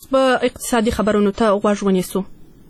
به اقتصادي خبرونو ته غوږ ونیسو.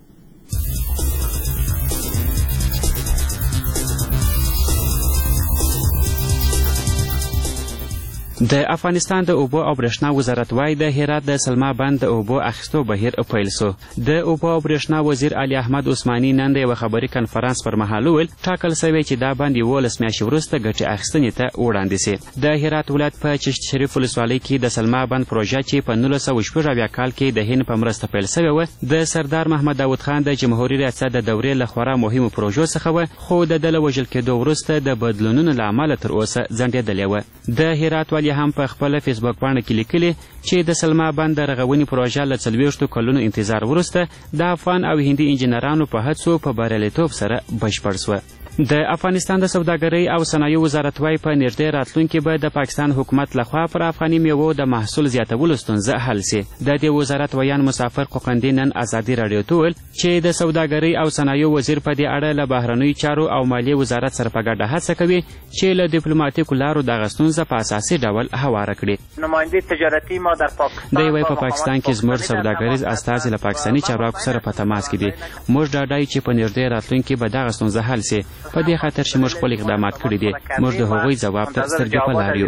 د افغانستان د اوبو او برېښنا وزارت وايي د هرات د سلما بند د اوبو اخیستو بهیر پیل سو. د اوبو او برېښنا وزیر علي احمد عثماني نن د یوه خبري کنفرانس پر مهال وویل ټاکل سوی چې دا بند 11 میاشتې وروسته ګټې اخیستنې ته وړاندې سي. د هرات ولایت په چشت شریف ولسوالۍ کې د سلما بند پروژه چې په 1980 کال کې د هند په مرسته پیل سوې وه د سردار محمد داود خان د جمهوري ریاست د دورې له خورا مهمو پروژو څخه وه، خو د ده له وژل کېدو وروسته د بدلونونو له امله تر اوسه ځنډېدلې وه. د هرات والي هم په خپله فیسبوک پاڼه کې لیکلي چې د سلما بند د رغونې پروژه له 40 کلونو انتظار وروسته د افغان او هندي انجینرانو په هڅو په بریالیتوب سره بشپړ سوه. د افغانستان د سوداګرۍ او صنایعو وزارت وايي په نږدې راتلونکي به د پاکستان حکومت لخوا پر افغاني میوو د محصول زیاتولو ستونزه حل سي. د دې وزارت ویان مسافر قوقندي نن ازادي راډیو ته وویل چې د سوداګرۍ او صنایعو وزیر په دې اړه له بهرنیو چارو او مالیې وزارت سره په ګډه هڅه کوي چې له ډیپلوماتیکو لارو دغه ستونزه په اساسي ډول هواره کړي. نماینده تجارتي ما در پاکستان دی وايي په پاکستان کې زموږ سوداګریز استازي له پاکستاني چارواکو سره په تماس کې دي. موږ ډاډه یو چې په نږدې راتلونکي به دغه ستونزه حل سي. په دې خاطر چې موږ خپل اقدامات کړي دي، موږ د هغوی ځواب ته سترګې په لار یو.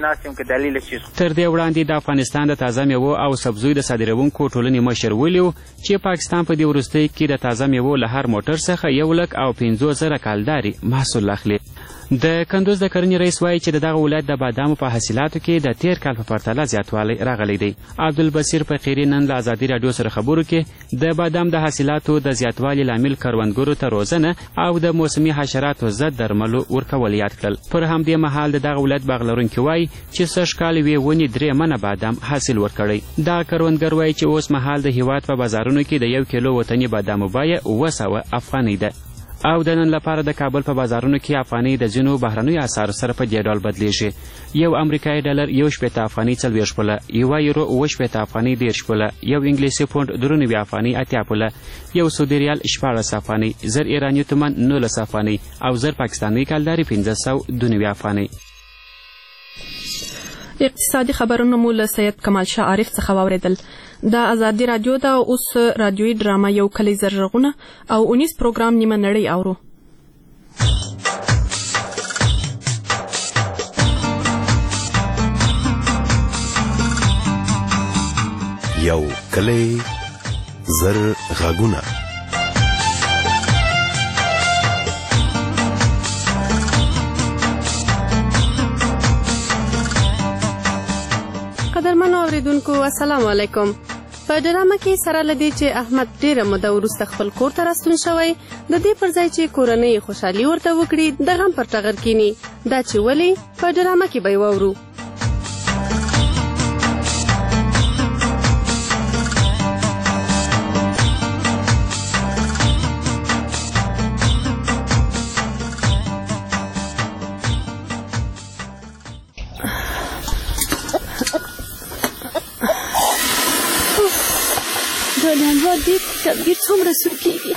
تر دې وړاندې د افغانستان د تازه میوو او سبزیو د صادروونکو ټولنې مشر ویلي و چې پاکستان په دې وروستیو کې د تازه میوو له هر موټر څخه 1,50,000 کالداري محصول اخلي. د کندوز د کرنې رئیس وایي چې دغه ولایت د بادامو په حاصلاتو کې د تیر کال په پرتله زیاتوالی راغلی دی. عبدالبصیر فقیري نن له ازادي راډیو سره خبرو کې د بادام د حاصلاتو د زیاتوالي لامل کروندګرو ته روزنه او د موسمي حشراتو ضد درملو ورکول یاد کړل. پر همدې مهال د دغه ولایت باغ لرونکي وایي چې سږ کال یوې ونې 3 منه بادام حاصل ورکړی. دغه کروندګر وایي چې اوس مهال د هیواد په بازارونو کې د 1 کیلو وطني بادامو بیه 200 افغانۍ ده. او د نن لپاره د کابل په بازارونو کې افغانۍ د ځینو بهرنیو اسعارو سره په دې ډول بدلیږي. 1 امریکایي ډالر 1.80 افغانۍ 40 پوله، 1 یورو 2.80 افغانۍ 10 پوله، 1 انګلیسي پونډ 93 افغانۍ 80 پوله، 1 سعودي ریال 14 افغانۍ، 1000 ایراني تومان 19 افغانۍ او 1000 پاکستاني کالداري 592 افغانۍ. اقتصادي خبرونه مو له سید کمال شاه عارف څخه واوریدل. د ازادي راډیو دا اوس رادیوي ډرامه یو کلی زرغونه او 19 پروګرام نیمه نړۍ اورو. یو کلی زرغونه. قدرمنو اوریدونکو السلام علیکم. په ډرامه کې سره لدی چې احمد ډیره موده وروسته خپل کور ته راستون شوی، د دې پر ځای چې کورنۍ خوشحالي ورته وکړي د غم پر ټغر کینی. دا چې ولې په ډرامه کې به واورو. تبگیر څومره سور کېږي.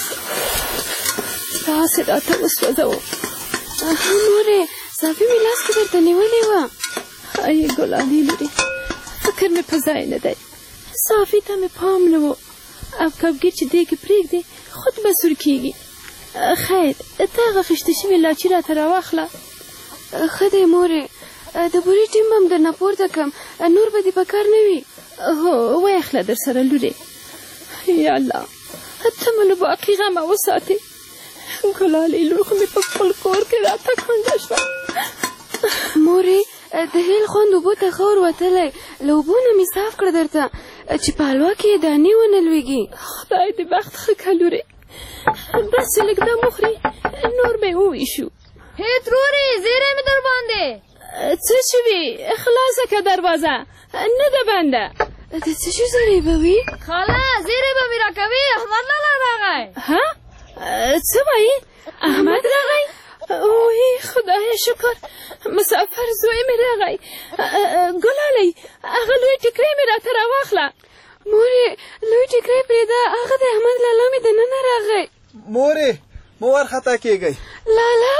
داسې راته وسوځوه. مورې صافي مې لاس کې درته نیولې وه. ای ګلانې لورې فکر مې په ځای نه دی. صافي ته مې پام نه و. او کبګیر چې دې کې پرېږدې خود به سور کېږي. خیر ته هغه خیشته شوې لاچي راته راواخله. ښه دی مورې د بورې ټیم به هم درنه پورته کړم، نور به دې په کار نه وي. هو ویاخله در سره لورې. یا الله ته مې له باقي غمه وساتې. ګلالۍ لور خو مې په خپل کور کې راته کونډه شوه. مورې د هیل خوند اوبو ته ښه ور وتلی، له اوبو نه مې صاف کړه درته چې په حلوا کې یې دانې ونه لوېږي. خدای دې بخت ښه کړه لورې. بس چې لږ دم وخوري نور به یې وویشو. هې ترورې زیری مې در باندې. څه شوي؟ خلاصه که دروازه نه ده بنده. د څه شي زیری به وي؟ خاله زیری به مې راکوي. احمد لالا راغی. ها څه وایي؟ احمد راغی؟ اوی خدای شکر مسافر زوی مې راغی. ګلالۍ هغه لوی ټیکری مې راته راواخله. مورې لوی ټیکری پرېږده، هغه د احمد لالا مې دننه راغی. مورې مو ورخطا کېږئ. لالا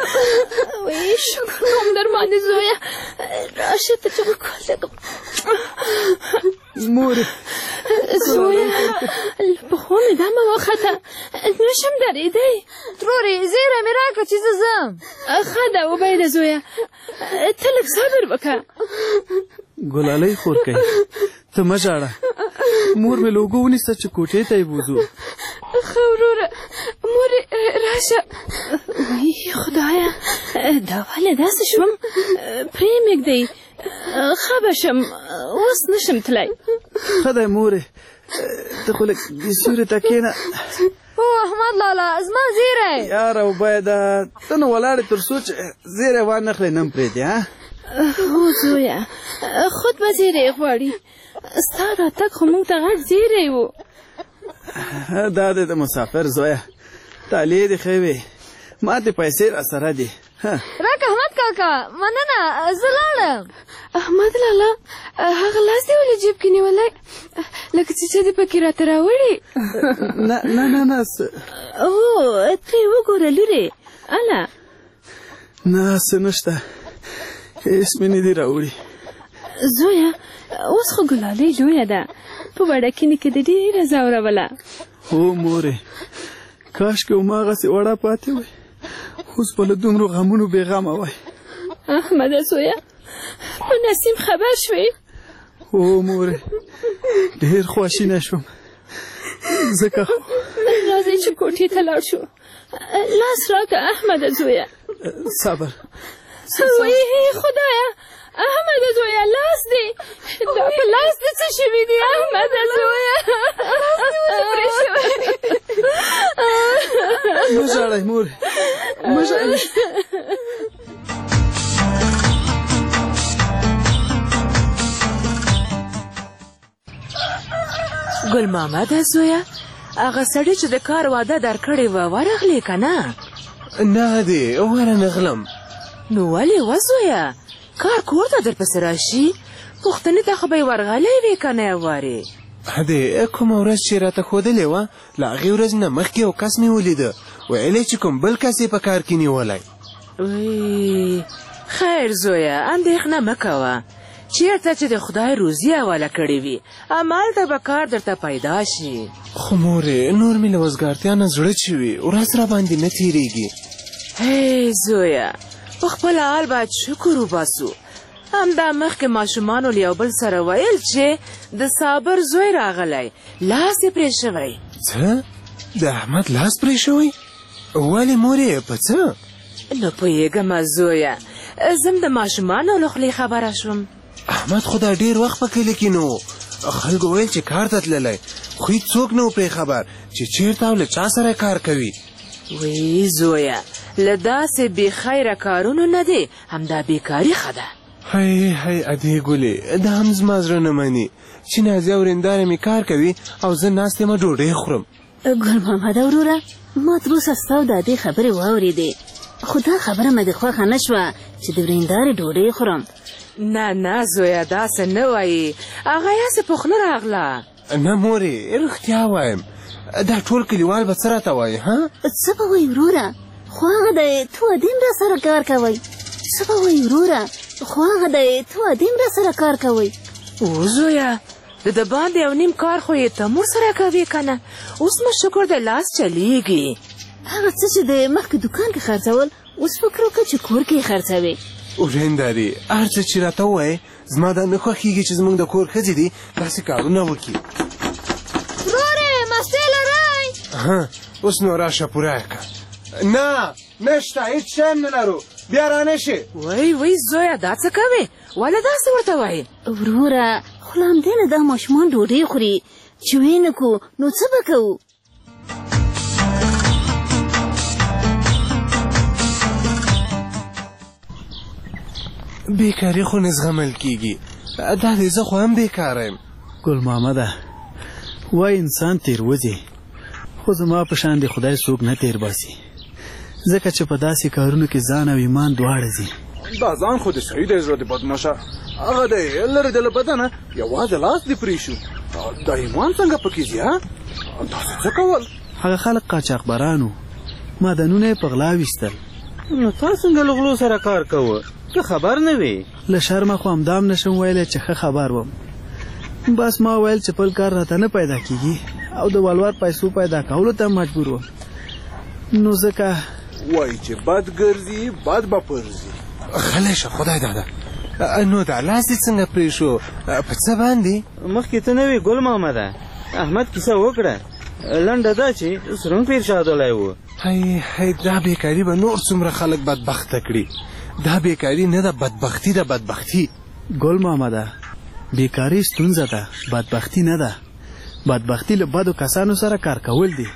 وی شکر کوم در باندې زویه. راشه ته چې وکړم. مورې زویه پخوا مې دا مه وخته نشم درېدی. ترورې زیره مې راکړه چې زه ځم. ښه ده وبایله زویه ته لږ صبر وکړه. ګلالۍ خورکۍ ته مه ژاړه. مور مې له اوږو ونیسه چې کوټې ته یې بوځو. ښه وروره مورې راشه. وای خدایه دا ولې داسې شوم؟ پرې مږدئ ښه به شم اوس نشم تللی. ښه دی مورې ته خو لږ دې سیوري ته کښېنه. هو احمد لالا زما زیری. یاره وبایده ته نو ولاړې تر څو چې زیری وانخلې نه م پرېږدې ها. هو زویه خود به زیری غواړي. ستا راتګ خو موږ ته غټ زیری و. دا دی د مسافر زویه طالع دې ښه وې ما دې پیسې را سره دي. راک احمد کاکا مننه زه لاړم. احمد لالا هغه لاس دې ولې جیب کې نیولی لکه چې څه دې پکې راته راوړي؟ نه نه نه نه او ترې وګوره لورې اله. نه څه نشته هېڅ مې نه دي راوړي. زویه اوس خو ګلالۍ لویه ده په وړکینې کې دې ډېره ځوروله. هو مورې کاشکې هماغسې وړه پاتې وای اوس به له دومرو غمونو بې غمه وای. احمده زویه په نسیم خبر شوې؟ هو مورې ډېر خواشینه شوم ځکه خو راځئ چې کوټې ته لاړ شو. لاس راکړه احمده زویه. صبر وایي خدایه احمده زویه لاس دی دا په لاس دې څه شوي دي احمده زویه؟ مه ژاړئ مورې مه ژاړئ. ګل محمده زویه هغه سړی چې د کار واده درکړې وه ورغلې که نه؟ نه دی ورنغلم. نو ولې وزویه کار کور ته درپسې راشي پوښتنې ته خو به یې ورغلی وې که نه وارې؟ هدې کومه ورځ چې راته ښودلې وه له هغې ورځې نه مخکې یو کس مې ولیده ویلی چې کوم بل کس یې په کار کې نیولی. وی خیر زویه اندېښنه مه کوه چېرته چې د خدای روزي حواله کړې وي همالته به کار درته پیدا شي. خو مورې نور مې له وزګارتیا نه زړه چې وي ورځ را باندې نه تېرېږي. هی زویه په خپل حال باید شکر وباسو. همدا مخکې ماشومانو له یو بل سره ویل چې د صابر زوی راغلی لاس یې پرې شوی. څه د احمد لاس پرې شوی؟ ولې مورې په څه؟ نو پوهېږمه زویه زم د ماشومانو له خولې خبره شوم. احمد خو دا ډېر وخت په کلي کې نه و خلکو ویل چې کار ته تللی خو هېڅ څوک نه و پرې خبر چې چېرته او له چا سره کار کوي. وی زویه له داسې بې خیره کارونو نه دی همدا بېکاري ښه ده. هی هی ادې ګلې دا هم زما زړه نه مني چې نازیه ورېنداره مې کار کوي او زه ناست یمه ډوډۍ خورم. ګل محمده وروره ما تر اوسه ستا او د ادې خبرې واورېدې خو دا خبره مې د خوښه نه شوه چې د ورېندارې ډوډۍ خورم. نه نه زویه داسې نه وایي هغه یاسې په خوله راغله. نه مورې رښتیا وایم دا ټول کلیوال به څه راته وایي ها؟ څه به وایي وروره خو هغه دی تو ادې هم را سره کار کوئ. څه به وایي وروره خو هغه دی تو ادې هم را سره کار کوئ. او زویه د باندې یو نیم کار خو یې ته مور سره کوي که نه اوس مو شکر د لاس چلیږي. هغه څه چې د مخکې دوکان کې خرڅول اوس فکر وکړه چې کور کې یې خرڅوې. ورېندارې هر څه چې راته ووایې زما دا نه خوښېږي چې زموږ د کور ښځې دي داسې کارونه وکړي. ورورې مستې لرئ؟ اوس نو راشه پوره یې کړه. نه نشته هېڅ شی هم نه لرو بیا رانه شي. وی زویه دا څه کوې ولې داسې ورته وایې؟ وروره خو له همدې نه دا ماشومان ډوډۍ خوري چې ویې نه کړو نو څه به کوو؟ بیکاري خو نه زغمل کېږي دا دی زه خو هم بیکاره یم. ګل محمده وای انسان تیر وځي خو زما په شان د خدای څوک نه تیر باسي ځکه چې په داسې کارونو کې ځان او ایمان دواړه ځي. دا ځان خو د سړي دی زړه د بدماشه هغه دی لرې د له بدنه یوازې لاس دې پرې شو دا ایمان څنګه پکې ځي داسې څه کول؟ هغه خلک قاچاقبرانو معدنونه یې په غلا ویستل. نو تا څنګه له غلو سره کار کوه که خبر نه وي؟ له شرمه خو همدام نشم ویلی چې ښه خبر وم بس ما ویل چې بل کار راته نه پیدا کیږي او د ولور پیسو پیدا کولو ته مجبور وم نو ځکه وایي چې بد ګرځي بد به پرځي. غلی شه خدای داده. نو دا لاس دې څنګه پرې شو په څه باندې؟ مخکې ته نه وې ګل محمده احمد کیسه وکړه لنډه دا چې سرنګ پیر شاهدلی و. هی دا بیکاري به نور څومره خلک بدبخته کړي. دا بیکاري نه ده بدبختي ده بدبختي. ګل محمده بیکاري ستونزه ده بدبختي نه ده. بدبختي له بدو کسانو سره کار کول دي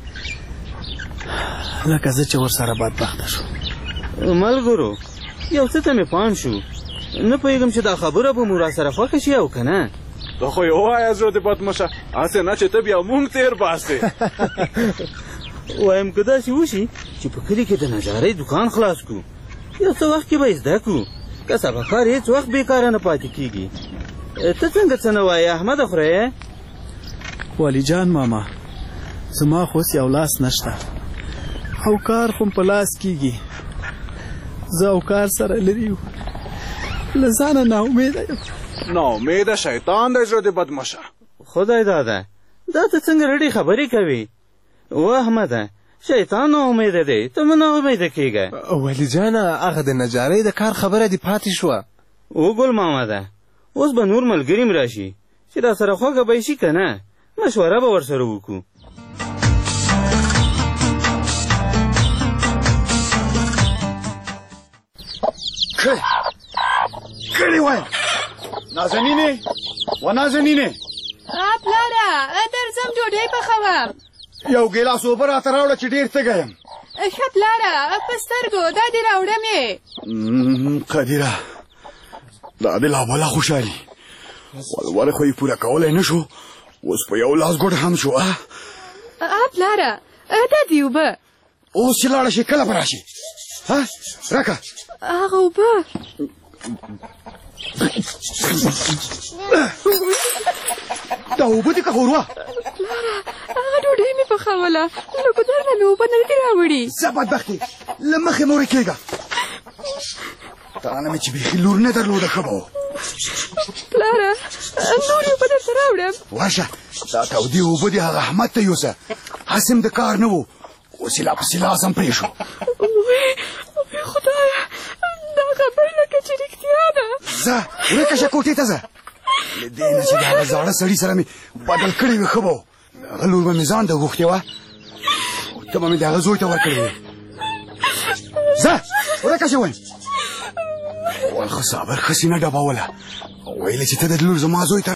لکه زه چې ورسره بدبخته شو. ملګرو یو څه ته مې پام شو نه پوهېږم چې دا خبره به مو را سره خوښه شي او که نه. ته خو یې ووایه زړه دې بدمشه هسې نه چې ته بیا مونږ تېر باسې. وایم که داسې وشي چې په کلي کې د نجارۍ دکان خلاص کړو یو څه وخت کې به یې زده کړو که سبقار هېڅ وخت بېکاره نه پاتې کېږي. ته څنګه څه نه وایې احمده خورې؟ والی جان ماما زما خو اوس یو لاس نشته او کار خو په لاس کېږي. زه او کار سره لري یو له ځانه ناامیده یم. ناامیده شیطان دی زړه دې بدمشه. خدای داده دا ته څنګه رډې خبرې کوي؟ و احمده شیطان ناامیده دی ته مه ناامیده کېږه. ولی جانه هغه د نجارۍ د کار خبره دې پاتې شوه. وګل محمده اوس به نور ملګري م راشي چې را سره خوږه به یې شي که نه مشوره به ورسره وکړو. کړی وایم نازنینې و نازنینې پلاره درځم ډوډۍ پخوم. یو ګیلاس اوبه راته راوړه چې ډېر تږی یم. ښه پلاره په سترګو دا دې راوړم یې. قدیره دا دې لا بلا خوشحالي ولور خو یې پوره کولی نه شو اوس په یو لاس ګوډ هم شو. پلاره دا دې اوبه اوس چې لاړه شي کله به راشي راکه هغه اوبه. دا اوبه دي که ښوروا؟ پلاره هغه ډوډۍ مې پخوله نو ګودر نه مې اوبه نه دي راوړي. زه بدبختې له مخې مورې کېږه تا نه مې چې بیخي لور نه درلوده ښه به و. پلاره نورې اوبه درته راوړم. ورشه دا تودې اوبه دي هغه احمد ته یوسه هسې د کار نه و اوس یې لا پسې لاس هم پرې شو. خدایه دا خبره لکه چې رښتیا ده. ځه ورکه شه کوټې ته ځه له دې نه چې د هغه زاړه سړي سره مې بدل کړی وي ښه به و. هغه لور به مې ځان ته غوښتې وه ته به مې د هغه زوی ته ورکړې وې. ځه ورکه شه وایم ول ښه صابر ښه سینه ډبوله ویلې چې ته د لور زما زوی ته